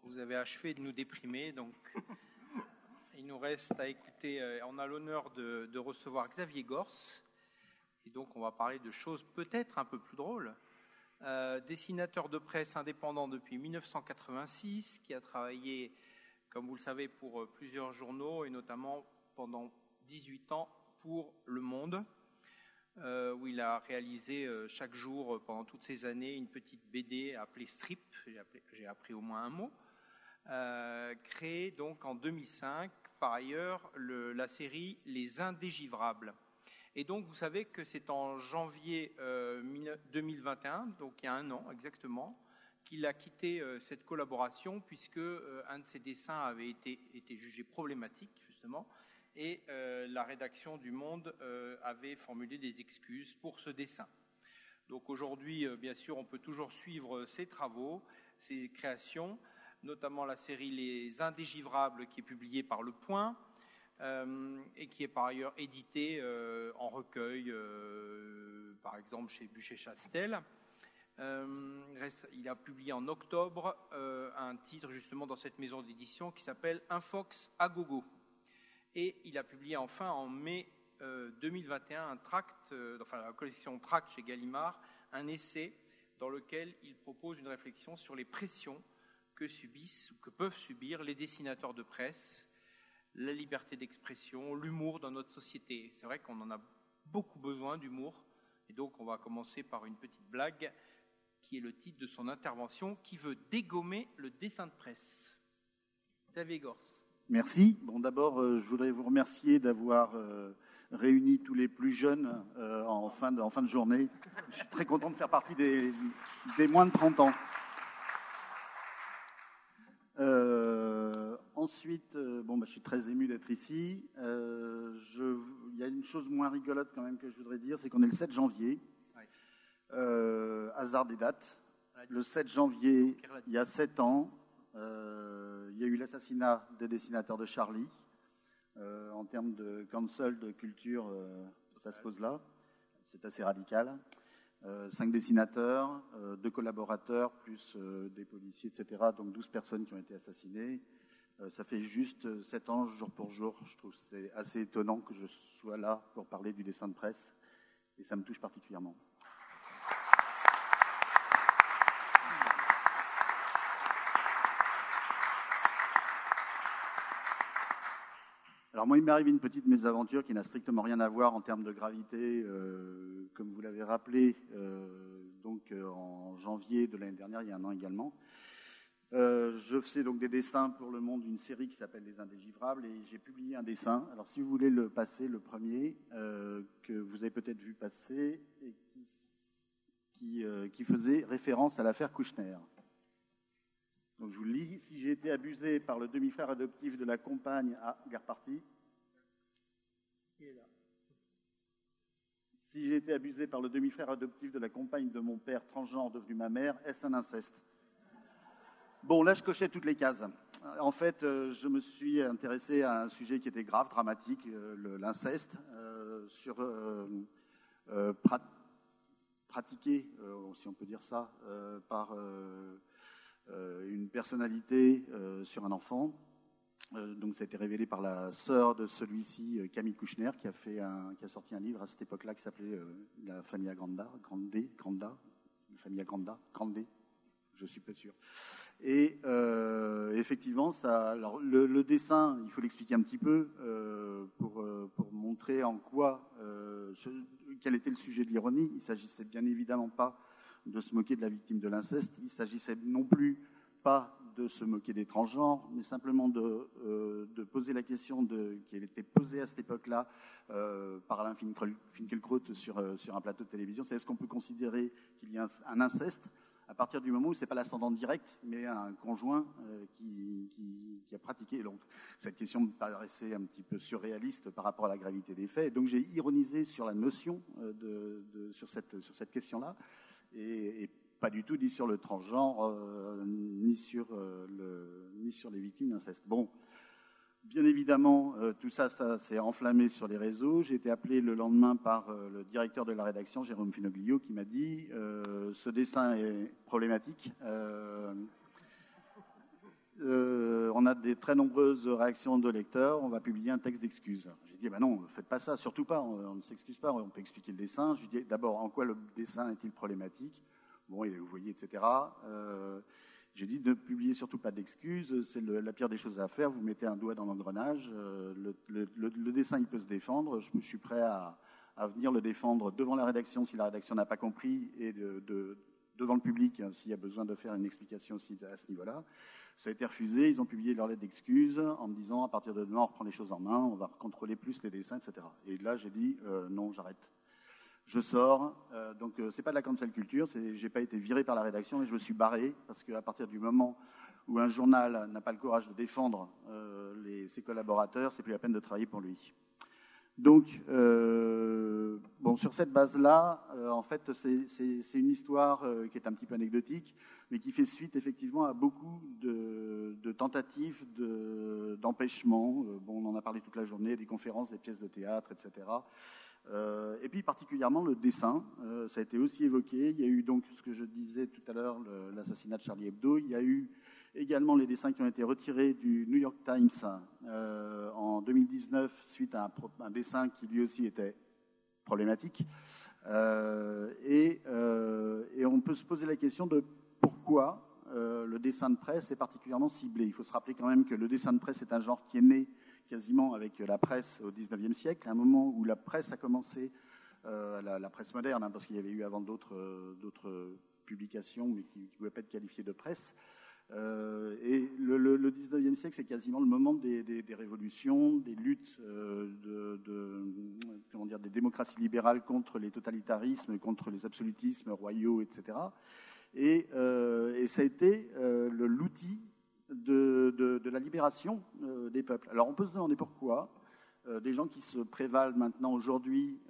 Vous avez achevé de nous déprimer, donc il nous reste à écouter. On a l'honneur de recevoir Xavier Gors, et donc on va parler de choses peut-être un peu plus drôles. Dessinateur de presse indépendant depuis 1986, qui a travaillé, comme vous le savez, pour plusieurs journaux, et notamment pendant 18 ans pour Le Monde, où il a réalisé chaque jour, pendant toutes ces années, une petite BD appelée Strip, j'ai appris au moins un mot, créée donc en 2005, par ailleurs, la série Les Indégivrables. Et donc, vous savez que c'est en janvier 2021, donc il y a un an exactement, qu'il a quitté cette collaboration, puisque un de ses dessins avait été jugé problématique, justement, et la rédaction du Monde avait formulé des excuses pour ce dessin. Donc aujourd'hui, bien sûr, on peut toujours suivre ses travaux, ses créations, notamment la série Les Indégivrables, qui est publiée par Le Point, et qui est par ailleurs édité en recueil, par exemple chez Buchet-Chastel. Il a publié en octobre un titre justement dans cette maison d'édition qui s'appelle Un Fox à gogo. Et il a publié enfin en mai 2021 un tract, la collection Tract chez Gallimard, un essai dans lequel il propose une réflexion sur les pressions que subissent ou que peuvent subir les dessinateurs de presse, la liberté d'expression, l'humour dans notre société. C'est vrai qu'on en a beaucoup besoin d'humour, et donc on va commencer par une petite blague qui est le titre de son intervention, qui veut dégommer le dessin de presse. Xavier Gors. Merci. Bon, d'abord, je voudrais vous remercier d'avoir réuni tous les plus jeunes en fin de journée. Je suis très content de faire partie des moins de 30 ans. Ensuite, je suis très ému d'être ici. Il y a une chose moins rigolote quand même que je voudrais dire, c'est qu'on est le 7 janvier. Hasard des dates. Le 7 janvier, il y a 7 ans, il y a eu l'assassinat des dessinateurs de Charlie. En termes de cancel, de culture, ça se pose là. C'est assez radical. 5 dessinateurs, 2 collaborateurs, plus des policiers, etc. Donc 12 personnes qui ont été assassinées. Ça fait juste 7 ans, jour pour jour. Je trouve que c'est assez étonnant que je sois là pour parler du dessin de presse. Et ça me touche particulièrement. Alors moi, il m'est arrivé une petite mésaventure qui n'a strictement rien à voir en termes de gravité, comme vous l'avez rappelé, en janvier de l'année dernière, il y a un an également. Je faisais donc des dessins pour Le Monde, une série qui s'appelle Les Indégivrables, et j'ai publié un dessin. Alors si vous voulez le passer, le premier, que vous avez peut-être vu passer, et qui faisait référence à l'affaire Kouchner. Donc je vous le lis. Si j'ai été abusé par le demi-frère adoptif de la compagne à Gare Party. Si j'ai été abusé par le demi-frère adoptif de la compagne de mon père transgenre devenu ma mère, est-ce un inceste? Bon, là je cochais toutes les cases. En fait, je me suis intéressé à un sujet qui était grave, dramatique, l'inceste, pratiqué, si on peut dire ça, par une personnalité sur un enfant. Donc ça a été révélé par la sœur de celui-ci, Camille Kouchner, qui a sorti un livre à cette époque-là qui s'appelait La Famille Grande, je suis pas sûr. Et effectivement, le dessin, il faut l'expliquer un petit peu pour montrer en quoi, quel était le sujet de l'ironie. Il s'agissait bien évidemment pas de se moquer de la victime de l'inceste. Il s'agissait non plus pas de se moquer des transgenres, mais simplement de poser la question qui avait été posée à cette époque-là par Alain Finkielkraut sur un plateau de télévision. C'est est-ce qu'on peut considérer qu'il y a un inceste à partir du moment où ce n'est pas l'ascendant direct, mais un conjoint qui a pratiqué. Donc, cette question me paraissait un petit peu surréaliste par rapport à la gravité des faits. Donc, j'ai ironisé sur la notion, sur cette question-là, et pas du tout ni sur le transgenre, ni sur les victimes d'inceste. Bon, bien évidemment, tout ça s'est enflammé sur les réseaux. J'ai été appelé le lendemain par le directeur de la rédaction, Jérôme Finoglio, qui m'a dit « Ce dessin est problématique. a des très nombreuses réactions de lecteurs, on va publier un texte d'excuses. J'ai dit, non, ne faites pas ça, surtout pas, on ne s'excuse pas, on peut expliquer le dessin. Je lui dis, d'abord, en quoi le dessin est-il problématique? Bon, vous voyez, etc. J'ai dit, ne publiez surtout pas d'excuses, c'est la pire des choses à faire, vous mettez un doigt dans l'engrenage, le dessin, il peut se défendre, je suis prêt à venir le défendre devant la rédaction si la rédaction n'a pas compris, et devant le public s'il y a besoin de faire une explication aussi à ce niveau-là. Ça a été refusé, ils ont publié leur lettre d'excuse en me disant à partir de demain on reprend les choses en main, on va contrôler plus les dessins, etc. Et là j'ai dit non, j'arrête. Je sors, donc c'est pas de la cancel culture, j'ai pas été viré par la rédaction, mais je me suis barré parce qu'à partir du moment où un journal n'a pas le courage de défendre ses collaborateurs, c'est plus la peine de travailler pour lui. Donc, sur cette base-là, en fait, c'est une histoire qui est un petit peu anecdotique, mais qui fait suite effectivement à beaucoup de tentatives d'empêchement. On en a parlé toute la journée, des conférences, des pièces de théâtre, etc. Et puis particulièrement le dessin, ça a été aussi évoqué. Il y a eu donc ce que je disais tout à l'heure, l'assassinat de Charlie Hebdo. Il y a eu également les dessins qui ont été retirés du New York Times en 2019 suite à un dessin qui lui aussi était problématique. Et on peut se poser la question de pourquoi le dessin de presse est particulièrement ciblé. Il faut se rappeler quand même que le dessin de presse est un genre qui est né quasiment avec la presse au XIXe siècle, à un moment où la presse a commencé, la presse moderne, parce qu'il y avait eu avant d'autres publications mais qui ne pouvaient pas être qualifiées de presse. Et le XIXe siècle, c'est quasiment le moment des révolutions, des luttes des démocraties libérales contre les totalitarismes, contre les absolutismes royaux, etc. Et ça a été l'outil de la libération des peuples. Alors on peut se demander pourquoi des gens qui se prévalent maintenant aujourd'hui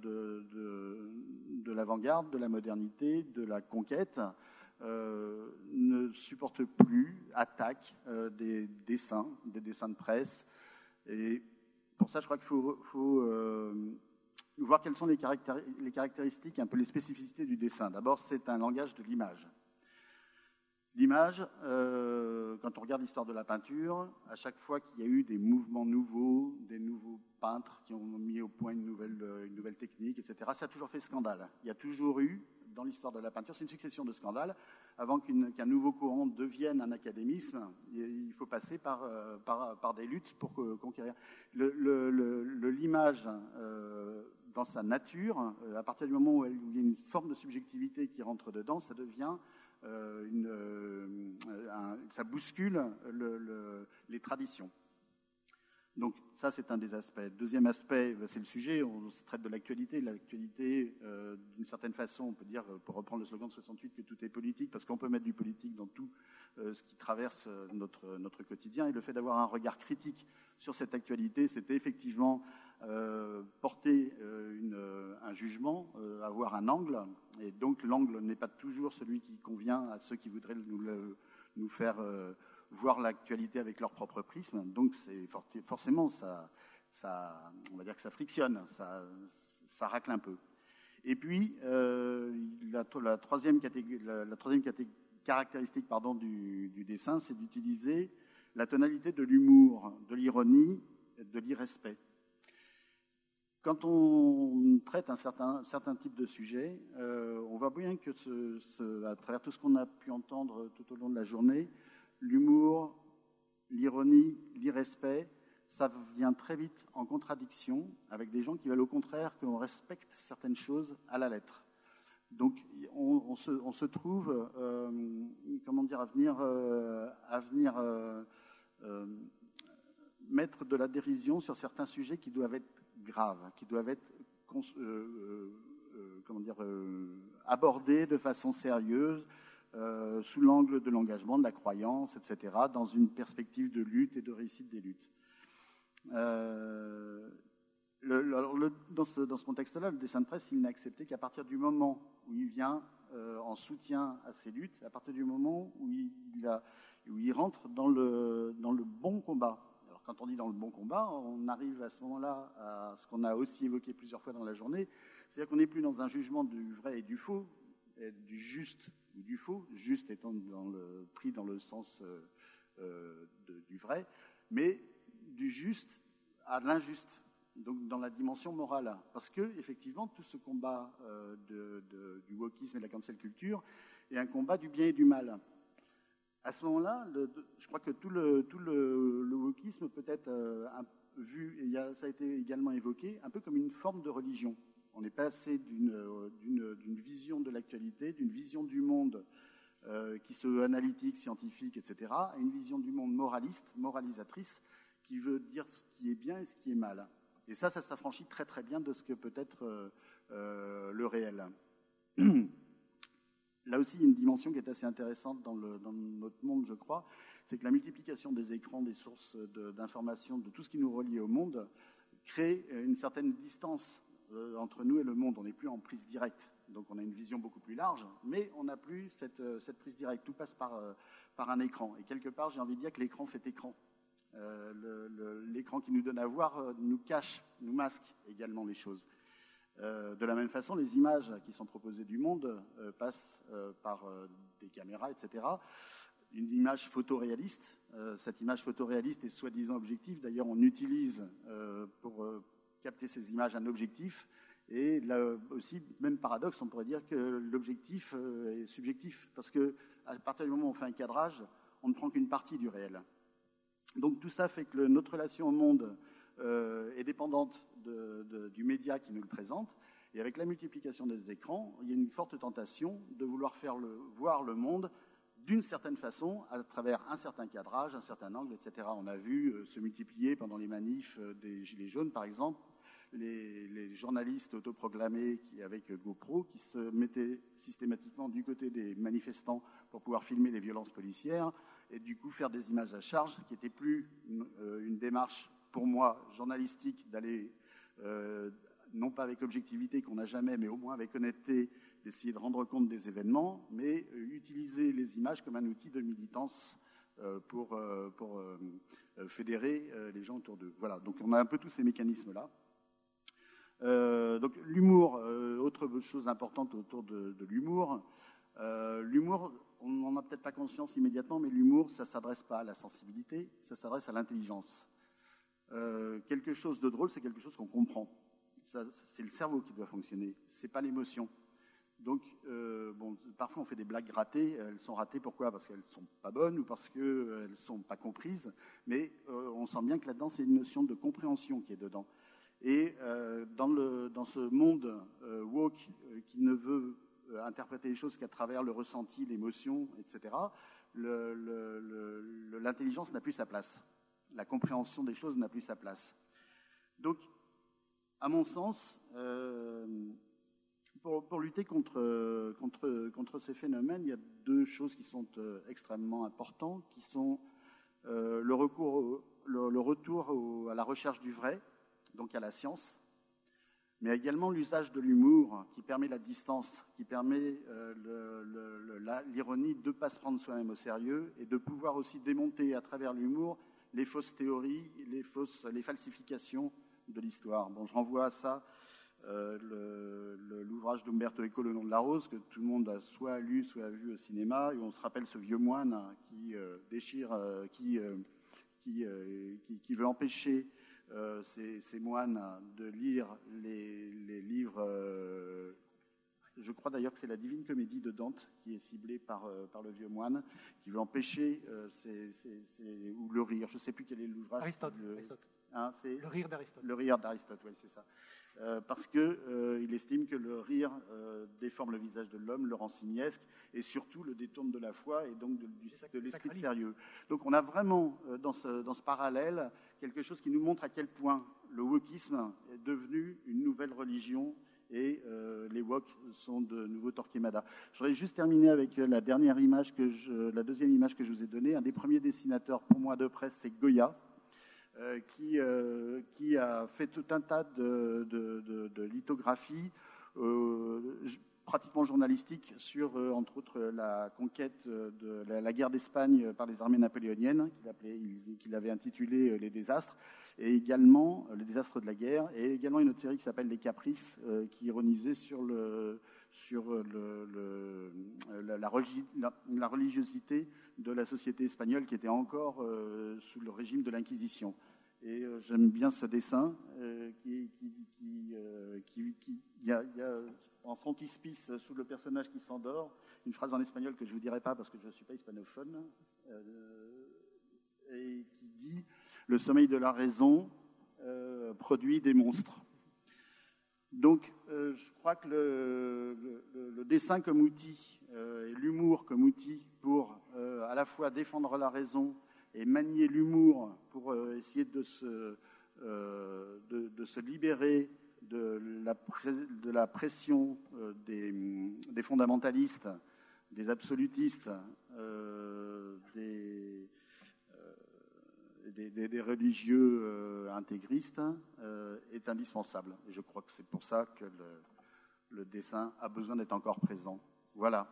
de l'avant-garde, de la modernité, de la conquête, ne supportent plus, attaquent des dessins de presse. Et pour ça, je crois qu'il faut voir quelles sont les caractéristiques, un peu les spécificités du dessin. D'abord, c'est un langage de l'image. L'image, quand on regarde l'histoire de la peinture, à chaque fois qu'il y a eu des mouvements nouveaux, des nouveaux peintres qui ont mis au point une nouvelle technique, etc., ça a toujours fait scandale. Il y a toujours eu, dans l'histoire de la peinture, c'est une succession de scandales. Avant qu'un nouveau courant devienne un académisme, il faut passer par des luttes pour conquérir. L'image, dans sa nature, à partir du moment où il y a une forme de subjectivité qui rentre dedans, ça devient... ça bouscule les traditions. Donc ça, c'est un des aspects. Deuxième aspect, c'est le sujet, on se traite de l'actualité. L'actualité, d'une certaine façon, on peut dire, pour reprendre le slogan de 68, que tout est politique, parce qu'on peut mettre du politique dans tout ce qui traverse notre quotidien. Et le fait d'avoir un regard critique sur cette actualité, c'était effectivement porter un jugement, avoir un angle. Et donc l'angle n'est pas toujours celui qui convient à ceux qui voudraient nous faire... voir l'actualité avec leur propre prisme, donc c'est forcément ça, on va dire que ça frictionne, ça racle un peu. Et puis la troisième caractéristique du dessin, c'est d'utiliser la tonalité de l'humour, de l'ironie, de l'irrespect. Quand on traite un certain type de sujet, on voit bien que à travers tout ce qu'on a pu entendre tout au long de la journée, l'humour, l'ironie, l'irrespect, ça vient très vite en contradiction avec des gens qui veulent au contraire qu'on respecte certaines choses à la lettre. Donc on se trouve, à venir mettre de la dérision sur certains sujets qui doivent être graves, qui doivent être abordés de façon sérieuse, sous l'angle de l'engagement, de la croyance, etc., dans une perspective de lutte et de réussite des luttes. Dans ce contexte-là, le dessin de presse, il n'a accepté qu'à partir du moment où il vient en soutien à ces luttes, à partir du moment où il rentre dans le bon combat. Alors, quand on dit dans le bon combat, on arrive à ce moment-là à ce qu'on a aussi évoqué plusieurs fois dans la journée, c'est-à-dire qu'on n'est plus dans un jugement du vrai et du faux, du juste ou du faux, juste étant pris dans le sens du vrai, mais du juste à l'injuste, donc dans la dimension morale. Parce que, effectivement, tout ce combat du wokisme et de la cancel culture est un combat du bien et du mal. À ce moment-là, je crois que tout le wokisme peut être vu, et ça a été également évoqué, un peu comme une forme de religion. On est passé d'une vision de l'actualité, d'une vision du monde qui se veut analytique, scientifique, etc., à une vision du monde moraliste, moralisatrice, qui veut dire ce qui est bien et ce qui est mal. Et ça s'affranchit très très bien de ce que peut être le réel. Là aussi, il y a une dimension qui est assez intéressante dans notre monde, je crois, c'est que la multiplication des écrans, des sources d'informations, de tout ce qui nous relie au monde, crée une certaine distance entre nous et le monde. On n'est plus en prise directe, donc on a une vision beaucoup plus large, mais on n'a plus cette prise directe. Tout passe par un écran. Et quelque part, j'ai envie de dire que l'écran fait écran. L'écran qui nous donne à voir nous cache, nous masque également les choses. De la même façon, les images qui sont proposées du monde passent par des caméras, etc. Une image photoréaliste. Cette image photoréaliste est soi-disant objective. D'ailleurs, on utilise pour capter ces images un objectif. Et là aussi, même paradoxe, on pourrait dire que l'objectif est subjectif. Parce qu'à partir du moment où on fait un cadrage, on ne prend qu'une partie du réel. Donc tout ça fait que notre relation au monde est dépendante du média qui nous le présente. Et avec la multiplication des écrans, il y a une forte tentation de vouloir voir le monde d'une certaine façon, à travers un certain cadrage, un certain angle, etc. On a vu se multiplier pendant les manifs des Gilets jaunes, par exemple, les journalistes autoproclamés avec GoPro qui se mettaient systématiquement du côté des manifestants pour pouvoir filmer les violences policières et du coup faire des images à charge qui n'étaient plus une démarche, pour moi, journalistique, d'aller, non pas avec objectivité qu'on n'a jamais, mais au moins avec honnêteté, d'essayer de rendre compte des événements, mais utiliser les images comme un outil de militance pour fédérer les gens autour d'eux. Voilà, donc on a un peu tous ces mécanismes-là. Donc l'humour, autre chose importante autour de l'humour. L'humour, on n'en a peut-être pas conscience immédiatement, mais l'humour, ça ne s'adresse pas à la sensibilité, ça s'adresse à l'intelligence. Quelque chose de drôle, c'est quelque chose qu'on comprend. C'est le cerveau qui doit fonctionner, c'est pas l'émotion. Donc, parfois on fait des blagues ratées. Elles sont ratées pourquoi ? Parce qu'elles ne sont pas bonnes ou parce qu'elles ne sont pas comprises. Mais on sent bien que là-dedans, c'est une notion de compréhension qui est dedans. Et dans ce monde woke qui ne veut interpréter les choses qu'à travers le ressenti, l'émotion, etc., l'intelligence n'a plus sa place. La compréhension des choses n'a plus sa place. Donc, à mon sens, pour lutter contre ces phénomènes, il y a deux choses qui sont extrêmement importantes, qui sont le retour à la recherche du vrai, donc à la science, mais également l'usage de l'humour qui permet la distance, qui permet l'ironie de ne pas se prendre soi-même au sérieux et de pouvoir aussi démonter à travers l'humour les fausses théories, les falsifications de l'histoire. Bon, je renvoie à ça. L'ouvrage d'Umberto Eco, Le nom de la rose, que tout le monde a soit lu, soit vu au cinéma, et on se rappelle ce vieux moine qui veut empêcher ces moines de lire les livres. Je crois d'ailleurs que c'est la Divine Comédie de Dante qui est ciblée par le vieux moine, qui veut empêcher ou le rire. Je ne sais plus quel est l'ouvrage. Aristote. Hein, le rire d'Aristote. Le rire d'Aristote, oui, c'est ça. Parce qu'il estime que le rire déforme le visage de l'homme, le rend simiesque, et surtout le détourne de la foi et donc de l'esprit de sérieux. Donc on a vraiment, dans ce parallèle, quelque chose qui nous montre à quel point le wokisme est devenu une nouvelle religion et les woke sont de nouveaux Torquemada. Je voudrais juste terminer avec la deuxième image que je vous ai donnée. Un des premiers dessinateurs pour moi de presse, c'est Goya. Qui a fait tout un tas de lithographies pratiquement journalistiques sur, entre autres, la conquête de la guerre d'Espagne par les armées napoléoniennes, qu'il avait intitulé Les désastres, et également Les désastres de la guerre, et également une autre série qui s'appelle Les Caprices, qui ironisait sur la religiosité de la société espagnole qui était encore sous le régime de l'Inquisition. Et j'aime bien ce dessin il y a en frontispice, sous le personnage qui s'endort, une phrase en espagnol que je ne vous dirai pas parce que je ne suis pas hispanophone, et qui dit « Le sommeil de la raison produit des monstres ». Donc, je crois que le dessin comme outil et l'humour comme outil pour à la fois défendre la raison et manier l'humour pour essayer de se libérer de la pression des fondamentalistes, des absolutistes, des religieux intégristes est indispensable. Et je crois que c'est pour ça que le dessin a besoin d'être encore présent. Voilà.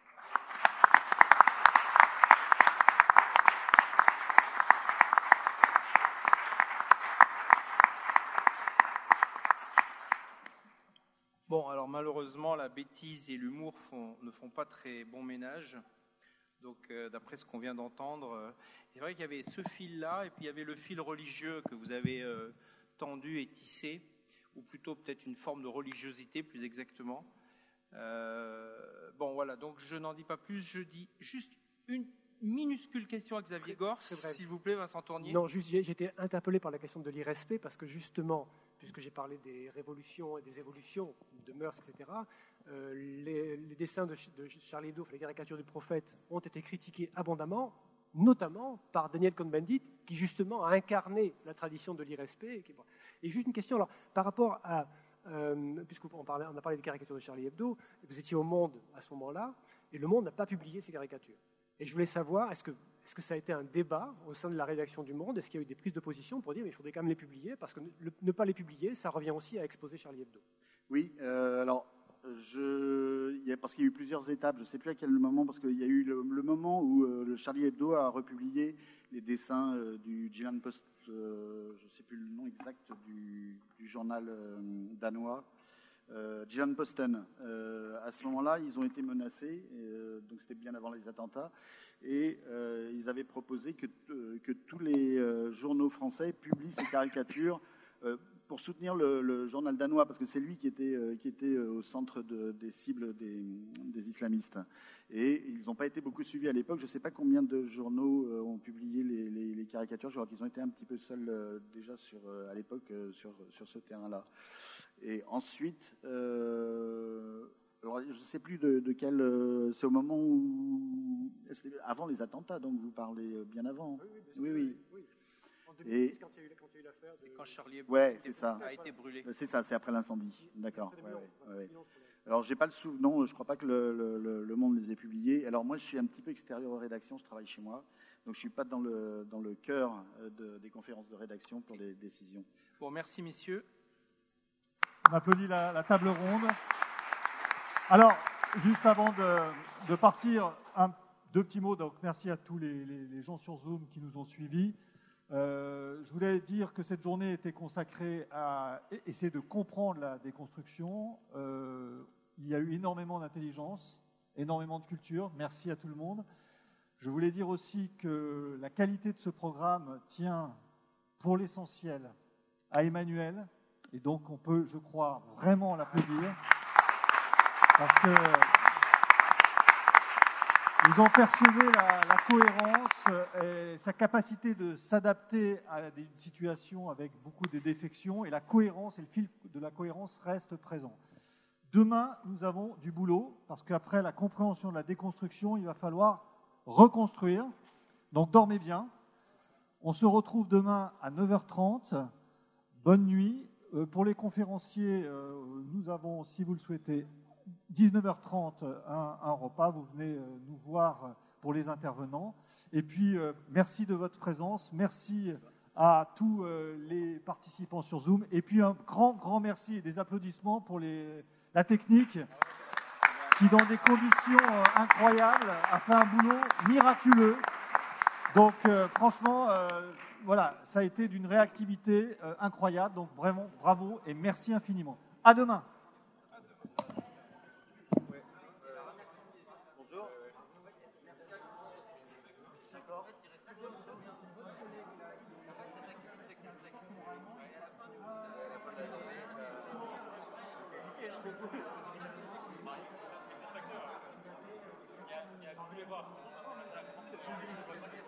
Bon, alors malheureusement, la bêtise et l'humour ne font pas très bon ménage. Donc, d'après ce qu'on vient d'entendre, c'est vrai qu'il y avait ce fil-là, et puis il y avait le fil religieux que vous avez tendu et tissé, ou plutôt peut-être une forme de religiosité, plus exactement. Bon, voilà, donc je n'en dis pas plus, je dis juste une minuscule question à Xavier Gors, s'il vous plaît, Vincent Tournier. Non, juste, j'ai été interpellé par la question de l'irrespect, parce que justement, puisque j'ai parlé des révolutions et des évolutions de mœurs, etc., les dessins de Charlie Hebdo, les caricatures du prophète, ont été critiqués abondamment, notamment par Daniel Cohn-Bendit, qui justement a incarné la tradition de l'irrespect. Et juste une question, alors, par rapport à, puisqu'on a parlé des caricatures de Charlie Hebdo, vous étiez au Monde à ce moment-là, et le Monde n'a pas publié ces caricatures. Et je voulais savoir, est-ce que ça a été un débat au sein de la rédaction du Monde? Est-ce qu'il y a eu des prises de position pour dire qu'il faudrait quand même les publier? Parce que ne pas les publier, ça revient aussi à exposer Charlie Hebdo. Oui, alors, parce qu'il y a eu plusieurs étapes, je ne sais plus à quel moment, parce qu'il y a eu le moment où le Charlie Hebdo a republié les dessins du Jyllands-Posten, je ne sais plus le nom exact du journal danois, Jyllands-Posten. À ce moment-là, ils ont été menacés, donc c'était bien avant les attentats, et ils avaient proposé que tous les journaux français publient ces caricatures pour soutenir le journal danois, parce que c'est lui qui était au centre des cibles des islamistes. Et ils n'ont pas été beaucoup suivis à l'époque. Je ne sais pas combien de journaux ont publié les caricatures. Je crois qu'ils ont été un petit peu seuls déjà à l'époque sur ce terrain-là. Et ensuite, alors je ne sais plus de quel... c'est au moment où... Avant les attentats, donc vous parlez bien avant. Oui. En 2010, quand il y a eu l'affaire de... Quand Charlie Hebdo a été brûlé. C'est ça, c'est après l'incendie. D'accord. Ouais. Alors, j'ai pas le souvenir. Non, je crois pas que le Monde les ait publiés. Alors, moi, je suis un petit peu extérieur aux rédactions. Je travaille chez moi. Donc, je suis pas dans le cœur des conférences de rédaction pour les décisions. Bon, merci, messieurs. On applaudit la table ronde. Alors, juste avant de partir, deux petits mots. Donc, merci à tous les gens sur Zoom qui nous ont suivis. Je voulais dire que cette journée était consacrée à essayer de comprendre la déconstruction. Il y a eu énormément d'intelligence, énormément de culture. Merci à tout le monde. Je voulais dire aussi que la qualité de ce programme tient pour l'essentiel à Emmanuel. Et donc, on peut, je crois, vraiment l'applaudir. Parce que vous en percevez la cohérence et sa capacité de s'adapter à une situation avec beaucoup de défections. Et la cohérence et le fil de la cohérence restent présents. Demain, nous avons du boulot, parce qu'après la compréhension de la déconstruction, il va falloir reconstruire. Donc, dormez bien. On se retrouve demain à 9h30. Bonne nuit. Pour les conférenciers, nous avons, si vous le souhaitez, 19h30, un repas. Vous venez nous voir pour les intervenants. Et puis, merci de votre présence. Merci à tous les participants sur Zoom. Et puis, un grand merci et des applaudissements pour la technique qui, dans des conditions incroyables, a fait un boulot miraculeux. Donc, franchement, voilà, ça a été d'une réactivité incroyable. Donc, vraiment, bravo et merci infiniment. À demain. Il y a tous les voir.